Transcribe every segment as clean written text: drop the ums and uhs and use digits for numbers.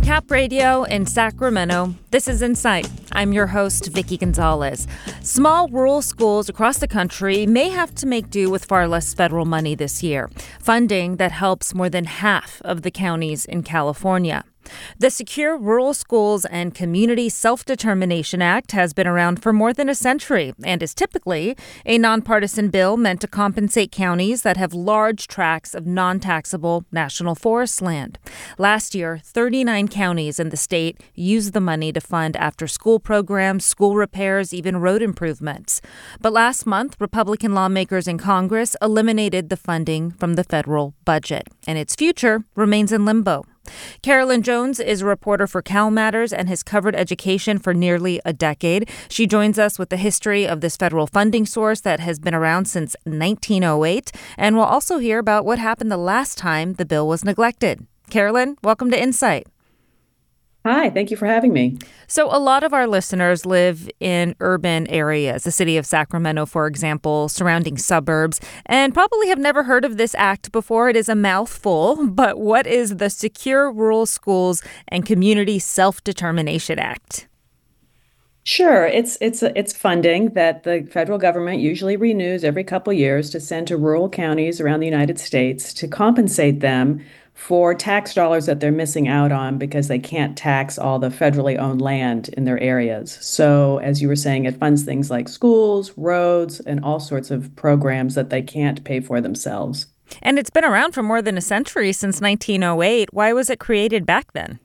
Cap Radio in Sacramento, this is Insight. I'm your host, Vicki Gonzalez. Small rural schools across the country may have to make do with far less federal money this year, funding that helps more than half of the counties in California. The Secure Rural Schools and Community Self-Determination Act has been around for more than a century and is typically a nonpartisan bill meant to compensate counties that have large tracts of non-taxable national forest land. Last year, 39 counties in the state used the money to fund after-school programs, school repairs, even road improvements. But last month, Republican lawmakers in Congress eliminated the funding from the federal budget, and its future remains in limbo. Carolyn Jones is a reporter for Cal Matters and has covered education for nearly a decade. She joins us with the history of this federal funding source that has been around since 1908, and we'll also hear about what happened the last time the bill was neglected. Carolyn, welcome to Insight. Hi, thank you for having me. So a lot of our listeners live in urban areas, the city of Sacramento, for example, surrounding suburbs, and probably have never heard of this act before. It is a mouthful, but what is the Secure Rural Schools and Community Self-Determination Act? Sure, it's funding that the federal government usually renews every couple years to send to rural counties around the United States to compensate them for tax dollars that they're missing out on because they can't tax all the federally owned land in their areas. So, as you were saying, it funds things like schools, roads, and all sorts of programs that they can't pay for themselves. And it's been around for more than a century, since 1908. Why was it created back then?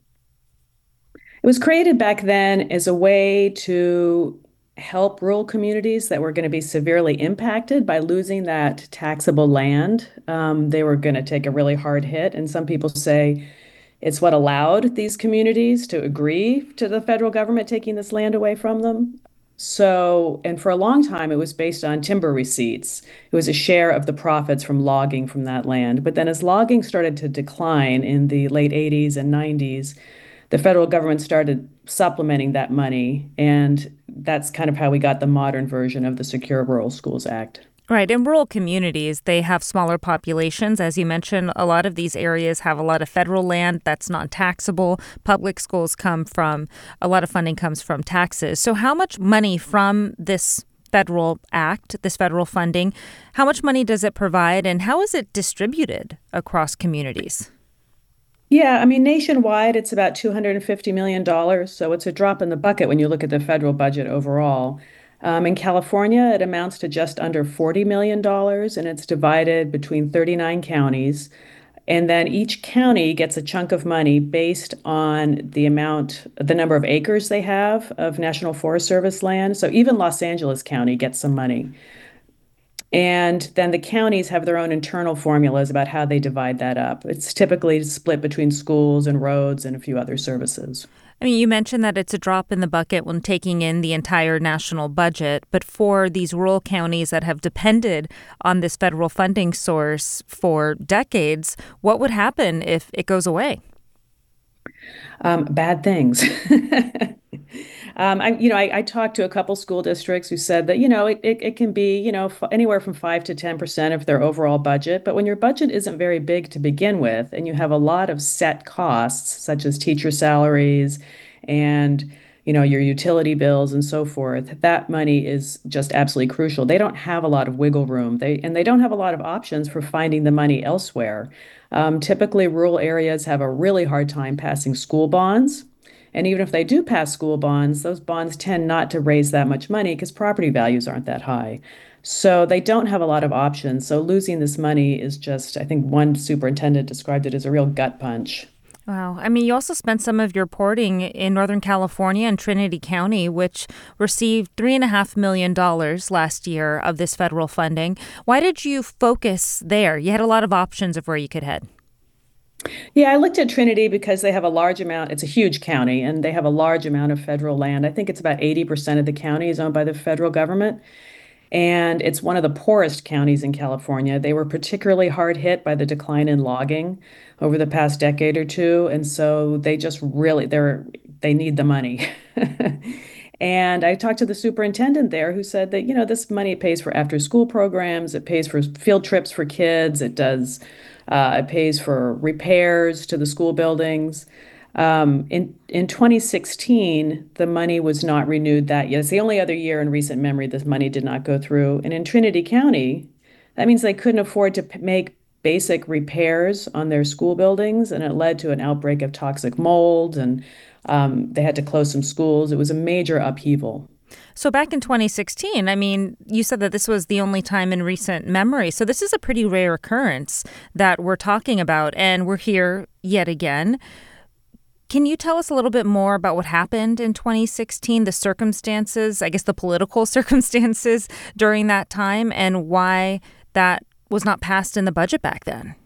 It was created back then as a way to help rural communities that were going to be severely impacted by losing that taxable land. They were going to take a really hard hit. And some people say it's what allowed these communities to agree to the federal government taking this land away from them. So, and for a long time, it was based on timber receipts. It was a share of the profits from logging from that land. But then as logging started to decline in the late 80s and 90s, the federal government started supplementing that money, and that's kind of how we got the modern version of the Secure Rural Schools Act. Right. In rural communities, they have smaller populations. As you mentioned, a lot of these areas have a lot of federal land that's non-taxable. Public schools a lot of funding comes from taxes. So how much money from this federal act, this federal funding, how much money does it provide, and how is it distributed across communities? Yeah, I mean, nationwide, it's about $250 million. So it's a drop in the bucket when you look at the federal budget overall. In California, it amounts to just under $40 million, and it's divided between 39 counties. And then each county gets a chunk of money based on the number of acres they have of National Forest Service land. So even Los Angeles County gets some money. And then the counties have their own internal formulas about how they divide that up. It's typically split between schools and roads and a few other services. I mean, you mentioned that it's a drop in the bucket when taking in the entire national budget, but for these rural counties that have depended on this federal funding source for decades, what would happen if it goes away? Bad things. I talked to a couple school districts who said that, it can be, anywhere from 5 to 10% of their overall budget. But when your budget isn't very big to begin with, and you have a lot of set costs, such as teacher salaries and, your utility bills and so forth, that money is just absolutely crucial. They don't have a lot of wiggle room. They don't have a lot of options for finding the money elsewhere. Typically, rural areas have a really hard time passing school bonds. And even if they do pass school bonds, those bonds tend not to raise that much money because property values aren't that high. So they don't have a lot of options. So losing this money is just, I think one superintendent described it as a real gut punch. Wow. I mean, you also spent some of your reporting in Northern California and Trinity County, which received $3.5 million last year of this federal funding. Why did you focus there? You had a lot of options of where you could head. Yeah, I looked at Trinity because they have a large amount. It's a huge county, and they have a large amount of federal land. I think it's about 80% of the county is owned by the federal government. And it's one of the poorest counties in California. They were particularly hard hit by the decline in logging over the past decade or two. And so they just really, they need the money. And I talked to the superintendent there who said that, this money pays for after school programs, it pays for field trips for kids, it pays for repairs to the school buildings. In 2016, the money was not renewed that year. It's the only other year in recent memory this money did not go through. And in Trinity County, that means they couldn't afford to make basic repairs on their school buildings, and it led to an outbreak of toxic mold, and they had to close some schools. It was a major upheaval. So back in 2016, I mean, you said that this was the only time in recent memory. So this is a pretty rare occurrence that we're talking about, and we're here yet again. Can you tell us a little bit more about what happened in 2016, the circumstances, I guess the political circumstances during that time, and why that was not passed in the budget back then?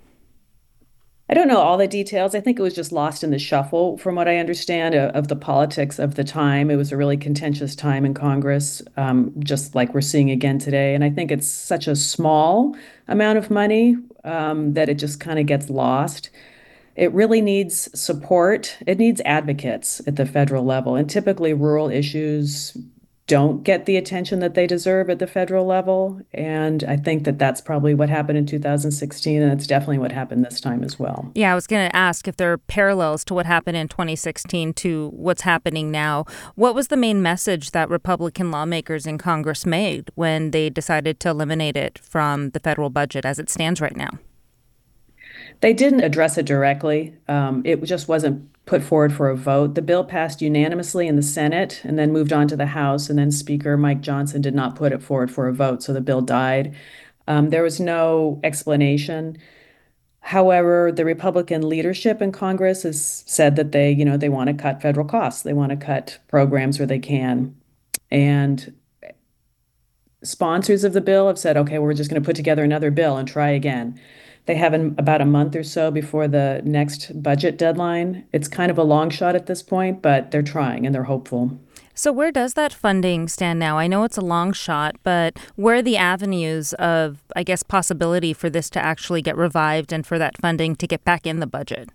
I don't know all the details. I think it was just lost in the shuffle, from what I understand, of the politics of the time. It was a really contentious time in Congress, just like we're seeing again today. And I think it's such a small amount of money that it just kind of gets lost. It really needs support. It needs advocates at the federal level. And typically, rural issues don't get the attention that they deserve at the federal level. And I think that that's probably what happened in 2016. And it's definitely what happened this time as well. Yeah, I was going to ask if there are parallels to what happened in 2016 to what's happening now. What was the main message that Republican lawmakers in Congress made when they decided to eliminate it from the federal budget as it stands right now? They didn't address it directly. It just wasn't put forward for a vote. The bill passed unanimously in the Senate and then moved on to the House. And then Speaker Mike Johnson did not put it forward for a vote. So the bill died. There was no explanation. However, the Republican leadership in Congress has said that they want to cut federal costs. They want to cut programs where they can. And sponsors of the bill have said, okay, we're just going to put together another bill and try again. They have about a month or so before the next budget deadline. It's kind of a long shot at this point, but they're trying and they're hopeful. So where does that funding stand now? I know it's a long shot, but where are the avenues of, I guess, possibility for this to actually get revived and for that funding to get back in the budget?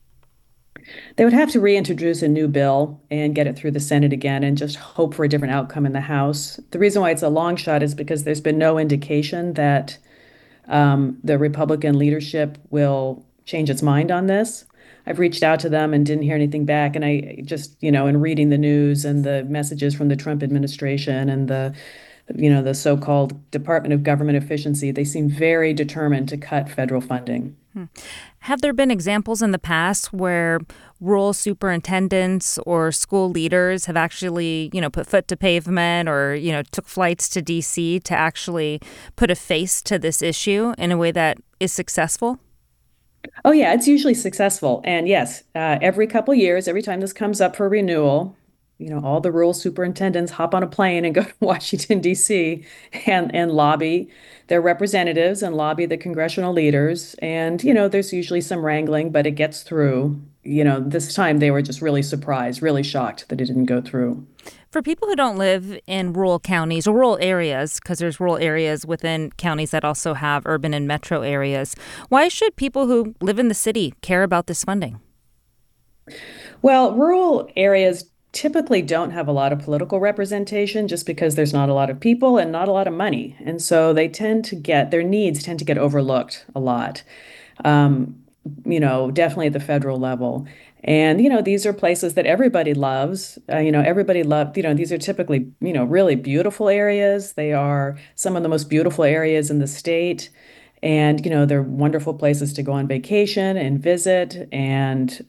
They would have to reintroduce a new bill and get it through the Senate again and just hope for a different outcome in the House. The reason why it's a long shot is because there's been no indication that the Republican leadership will change its mind on this. I've reached out to them and didn't hear anything back. And I just, in reading the news and the messages from the Trump administration and the so-called Department of Government Efficiency, they seem very determined to cut federal funding. Have there been examples in the past where rural superintendents or school leaders have actually, put foot to pavement or, took flights to D.C. to actually put a face to this issue in a way that is successful? Oh, yeah, it's usually successful. And yes, every couple years, every time this comes up for renewal, all the rural superintendents hop on a plane and go to Washington, D.C. and lobby their representatives and lobby the congressional leaders. And, there's usually some wrangling, but it gets through. This time they were just really surprised, really shocked that it didn't go through. For people who don't live in rural counties or rural areas, because there's rural areas within counties that also have urban and metro areas, why should people who live in the city care about this funding? Well, rural areas typically don't have a lot of political representation just because there's not a lot of people and not a lot of money. And so their needs tend to get overlooked a lot, definitely at the federal level. And, these are places that everybody loves. These are typically, really beautiful areas. They are some of the most beautiful areas in the state. And, they're wonderful places to go on vacation and visit. And,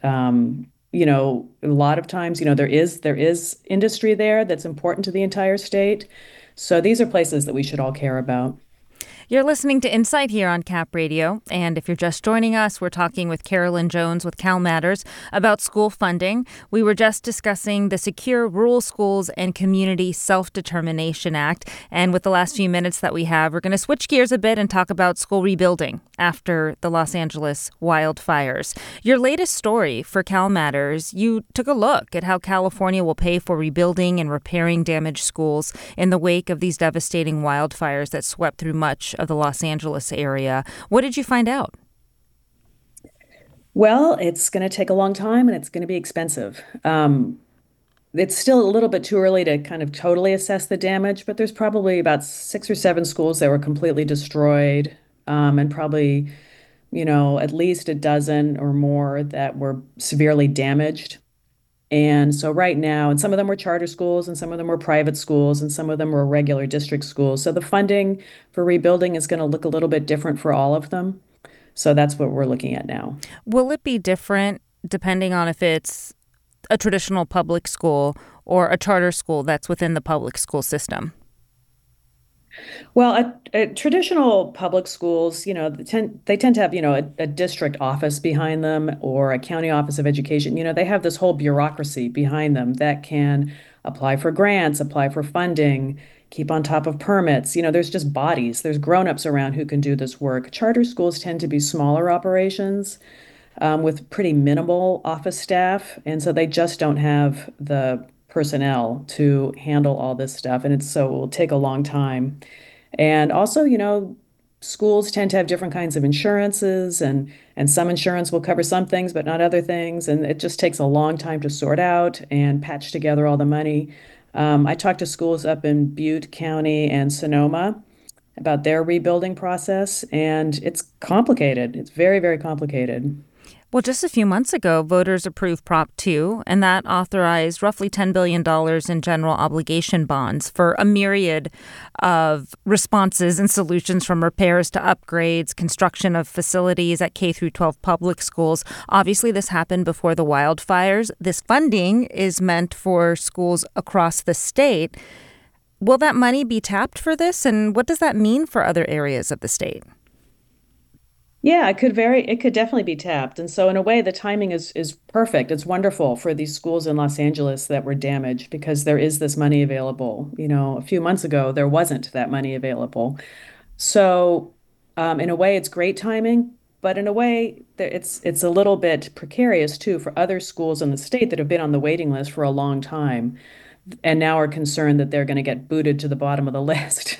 a lot of times, there is industry there that's important to the entire state. So these are places that we should all care about. You're listening to Insight here on Cap Radio. And if you're just joining us, we're talking with Carolyn Jones with Cal Matters about school funding. We were just discussing the Secure Rural Schools and Community Self-Determination Act. And with the last few minutes that we have, we're going to switch gears a bit and talk about school rebuilding after the Los Angeles wildfires. Your latest story for Cal Matters, you took a look at how California will pay for rebuilding and repairing damaged schools in the wake of these devastating wildfires that swept through much of the Los Angeles area. What did you find out? Well, it's going to take a long time and it's going to be expensive. It's still a little bit too early to kind of totally assess the damage, but there's probably about 6 or 7 schools that were completely destroyed, and probably at least a dozen or more that were severely damaged. And so right now, and some of them were charter schools, and some of them were private schools, and some of them were regular district schools. So the funding for rebuilding is going to look a little bit different for all of them. So that's what we're looking at now. Will it be different depending on if it's a traditional public school or a charter school that's within the public school system? Well, traditional public schools, they tend to have, a district office behind them or a county office of education. They have this whole bureaucracy behind them that can apply for grants, apply for funding, keep on top of permits. There's just bodies, there's grown-ups around who can do this work. Charter schools tend to be smaller operations with pretty minimal office staff, and so they just don't have the personnel to handle all this stuff, and it will take a long time. And also, schools tend to have different kinds of insurances, and some insurance will cover some things, but not other things. And it just takes a long time to sort out and patch together all the money. I talked to schools up in Butte County and Sonoma about their rebuilding process, and it's complicated. It's very, very complicated. Well, just a few months ago, voters approved Prop 2, and that authorized roughly $10 billion in general obligation bonds for a myriad of responses and solutions, from repairs to upgrades, construction of facilities at K through 12 public schools. Obviously, this happened before the wildfires. This funding is meant for schools across the state. Will that money be tapped for this, and what does that mean for other areas of the state? Yeah, it could definitely be tapped. And so in a way, the timing is perfect. It's wonderful for these schools in Los Angeles that were damaged because there is this money available. A few months ago, there wasn't that money available. So in a way, it's great timing, but in a way, it's a little bit precarious too for other schools in the state that have been on the waiting list for a long time and now are concerned that they're going to get booted to the bottom of the list.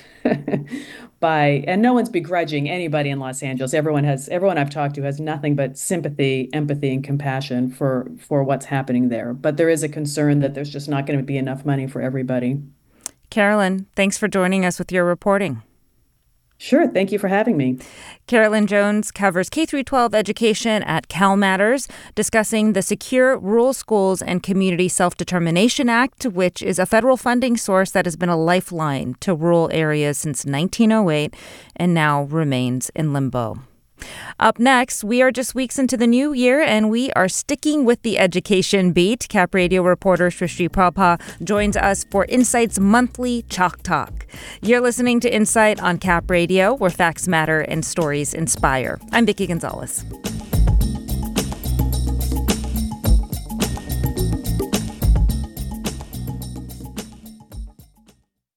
And no one's begrudging anybody in Los Angeles. Everyone I've talked to has nothing but sympathy, empathy, and compassion for what's happening there. But there is a concern that there's just not going to be enough money for everybody. Carolyn, thanks for joining us with your reporting. Sure. Thank you for having me. Carolyn Jones covers K through 12 education at CalMatters, discussing the Secure Rural Schools and Community Self-Determination Act, which is a federal funding source that has been a lifeline to rural areas since 1908 and now remains in limbo. Up next, we are just weeks into the new year, and we are sticking with the education beat. Cap Radio reporter Srishti Prabha joins us for Insight's monthly Chalk Talk. You're listening to Insight on Cap Radio, where facts matter and stories inspire. I'm Vicki Gonzalez.